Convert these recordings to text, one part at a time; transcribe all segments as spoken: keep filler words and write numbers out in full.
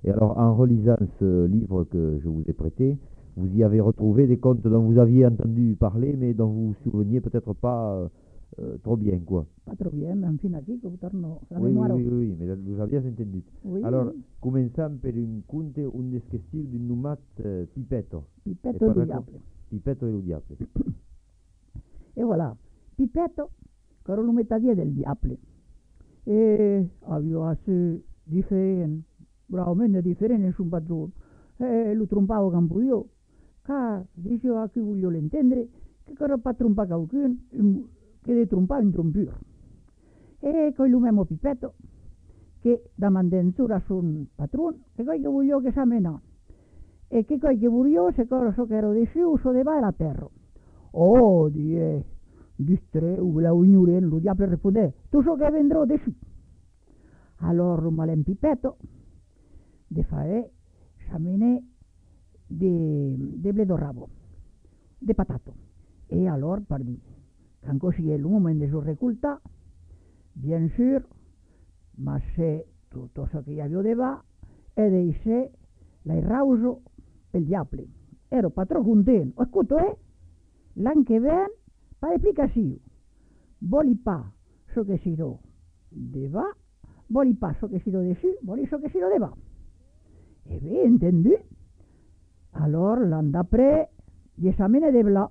Et alors, en relisant ce livre que je vous ai prêté, vous y avez retrouvé des contes dont vous aviez entendu parler, mais dont vous vous souveniez peut-être pas euh, euh, trop bien, quoi. Pas trop bien, mais fin aquí, que torno la Oui, oui, memoria. oui, oui, mais vous aviez entendu. Oui, Alors, oui. començam per un conte, un descriptiu d'un numat eh, Pipetto. Pipetto E e per lo racco- diable. Pipetto e lo diable. E voilà, Pipetto, che era l'umetadie del diable. E aveva se differente, bravamente differente su un padrone. E lo trompavo campo io, che diceva che voglio intendere, che era per trompare qualcuno, em, che de trompare un trompure. E con lui mesmo Pipetto, che da mandenzura su un patrone, che poi che voglio che sa menà. E che poi che voglio, se cosa so che ero di su, so de va la terra. Oh, die, distre, la ugnure, lo diavolo risponde, tu so che vendrò di su. Allora, malem Pipetto, de fare, sciamine, de, de bledo rabo, de patato. E allora, pardi, quand così è il momento di sua reculta, bien sûr, ma se tutto ciò che avevo de va, e de se la rauso il diavolo. Ero patro contento. Ascolta, eh? L'anno che viene, per esplicazione. Voli pa, so che si do de va, voli pa, so che si do de su, voli so che si do de va. E beh, entendu? Allora, l'anno d'après, gli esami de bla.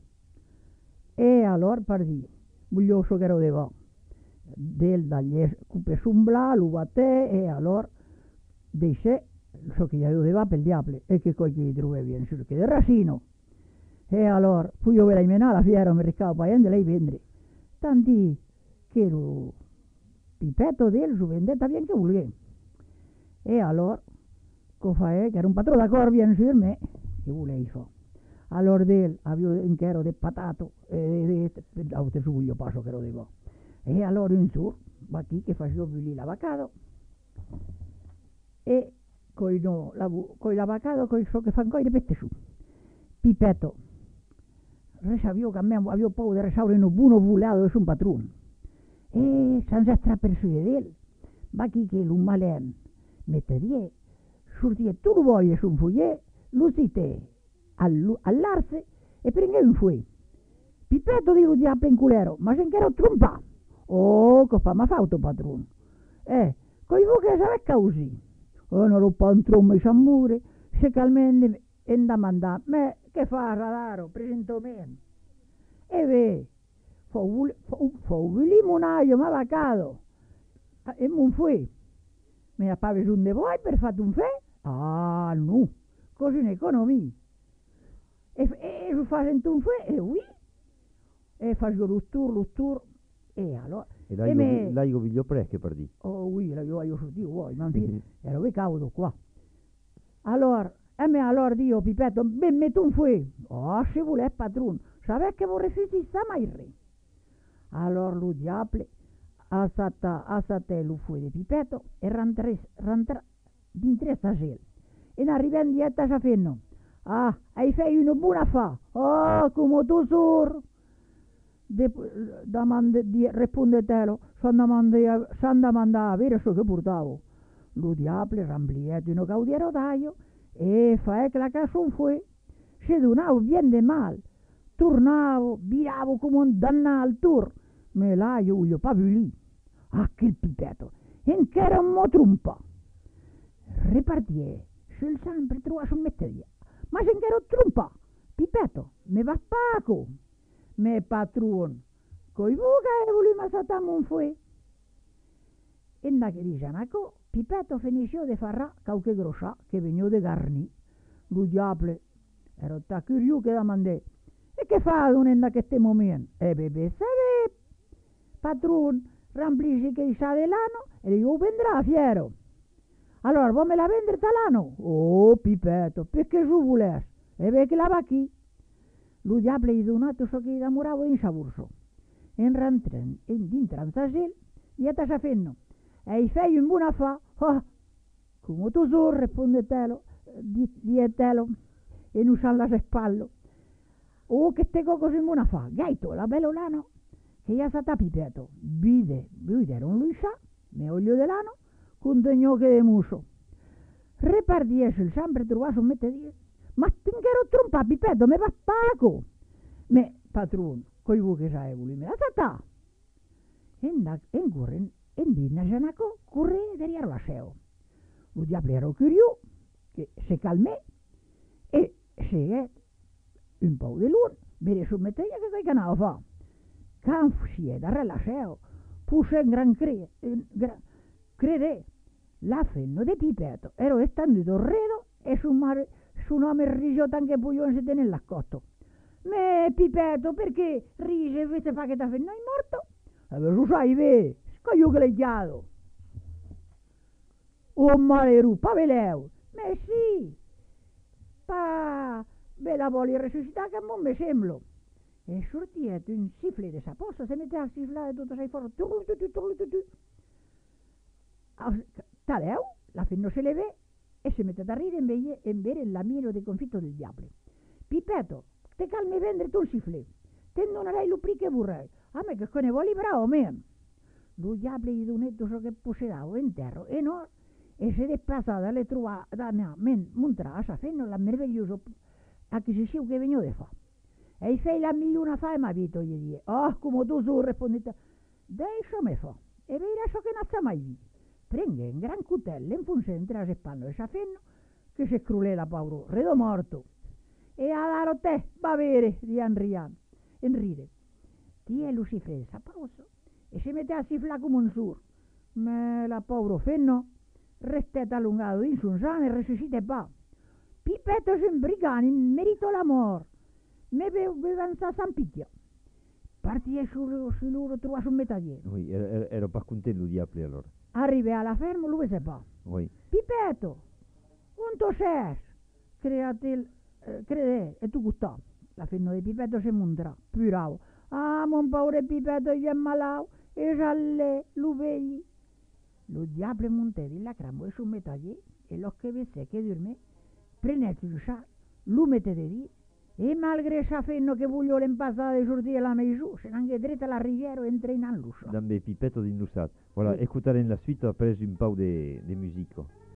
E allora, pardi, voglio so che ero de va. Del dagli cupe sumbla, lo batte, e allora, dice, so che gli avevo de va per il diavolo, e che coi che trovo bien, so che de rasino. E allora, poi io ve la imena la fiera, mi ricavo paese, lei vendere. Tanti che lo Pipetto del su vendetta bien che voleva. E allora, cosa fa? Che era un patrone d'accordo bien su me, che voleva fare. Allora del, avevo un chero di patato, e l'altro su io passo che lo devo. E allora in su, ma chi che facevo lì l'avocado, e con no, l'avocado, con so che fanno coi ripete su. Pipetto, avevo che a me avevo paura di restare in un buono vulato su un patrone. E senza stare per su di lui, ma chi che lo male mette die, sortia tu lo vuoi su un foglietto, lo siete all'arse e prende un fuoco. Pipetto di lo diavolo in culero, ma se ero trompa. Oh, che fa, ma fa auto patrone. Eh, coi voi che sarà così. Oh, non lo può un trombo di samure, se calmende e da mandare. Ma che fa, radaro, presento me. E beh, fa un limonaio, ma va cado. E non fu. Mi appare su di voi per fare un fè? Ah, no, così in economia. E, e lo fa un fè, e oui. E faccio lo tour, lo tour. E allora... E là e io, me... là io voglio presche per dire. Oh, oui, là io voglio sortire, vuoi, ma ero beccato qua. Allora, e me allora dio, Pipetto, ben metto un fè. Oh, se vuole, padrone, sapete che vorrei fare sta mai re. Allora lo diavolo ha stato lo fè di Pipetto e rentra dentro stasera. E arrivando dietro a fenno. Ah, hai fatto una buona fa. Oh, come tu sor. Rispondetelo, sono andato a avere ciò che portavo. Lo diavolo ramplietto in un caudiero d'aglio e fa che la casa un fue. Se donavo bien de mal. Tornavo, viravo come un dannato al tour. Me la io voglio proprio lì. Ah, che Pipetto. E che era un mo trompa. Ripartie. Sul sempre trova su metteria. Ma se che ero trompa. Pipetto, me va paco. Me patron, coi vuga e volima satamo un fue. E da che diciamo, Pipetto finisce di fare qualche grossa che veniva de garni. Lo diavolo, ero ta curioso che da mandè. E che fa un in questo momento? E bebe, sape, patron, ramplisce che sa dell'anno e io vendrà fiero. Allora, vuoi me la vendere talano? Oh, Pipetto, perché su vuole? E perché la va chi? Lo diavolo gli donato so che innamoravo in saburso. E rentren, e dentro in stasera, gli è tasa fenno. E fai un buona fa, oh, come tu so, rispondetelo, dietelo, e non sa la spalle. Oh, che te così buona fa, gaito, la bello lano, che gli è stata Pipetto. Vide, vide, non lui sa, me olio dell'ano, con tegno che de muso. Reparti sul sempre trovato un mettere. Ma tinchero trompa, Pipetto, me va pago. Me, patron, coi vu che sai, voli me la tata. E in corren, e dinna janaco, corre derrière la sceo. Lo diavolo era curioso, che si calmè, e si è un po' di loro, vede su mettere che coi canale fa. Can si è da rilasciare, pusse in gran cre, gran, crede, la fenno di Pipetto, ero stando torredo e su, mare, su nome rigiotto anche Puglione si tiene l'accotto. Me Pipetto, perché rise invece fa che da fenno è morto? Avevo su sai, ve, scoglio che l'hai chiaro. Oh mare rupa, veleo, me sì, pa, ve la voglio resuscitare che non mi sembro. E sortiet un siffle de sa posta, se mette a sifflare tutto sei forte. Taleu, la fenno se le ve e si mette a ridere invece e bere l'amino del confitto del diavolo. Pipetto, te calmi vendere tu il siffle, te non avrai l'upri che vorrei, a me che ne vuoi bravo, me. Lo diavolo gli donetto so che possedavo in terra e no, e se è passata alle trovare da me, montrare, sa fenno la meraviglioso acquisizione che veniva di fare. E sei la milione fa e mi ha detto gli dire, oh, come tu su rispondete, dai, so me fa, e vedi adesso che non sa mai dire. Prende un gran cutello, in funzione tra le panno e sapendo che si crulè la paura, redo morto. E allora te, va bene, di Andrian, in ride. Ti è Lucifere sa pausa e si mette a siflare come un sur. Ma la paura fenno, restet allungato in su sano e resuscite pa. Pipetto si imbrigani, merito l'amor. Me bevan sa San Picchio. Parti e su, su loro trova su metadiere. Oui, ero, ero pas contento di appeler allora. Arrive alla ferma, lui se fa. Oui. Pipetto, quanto sei? Create, eh, crede, e tu gustò. La fenno di Pipetto si monterà, puravo. Ah, mon paure Pipetto gli è malato, e gialle, lo vegli. Lo diavolo monte di la crambo e su metadiere, e lo che visse che dorme, prendete il scià, lo mettete lì, e malgré sa fenno che voglio l'impassare di sortire la maison, se anche dritta la riviera entra in all'uscio. Dans mes pipettes d'innoussat. Voilà, Oui. écoutez la suite après une pause de, de musique.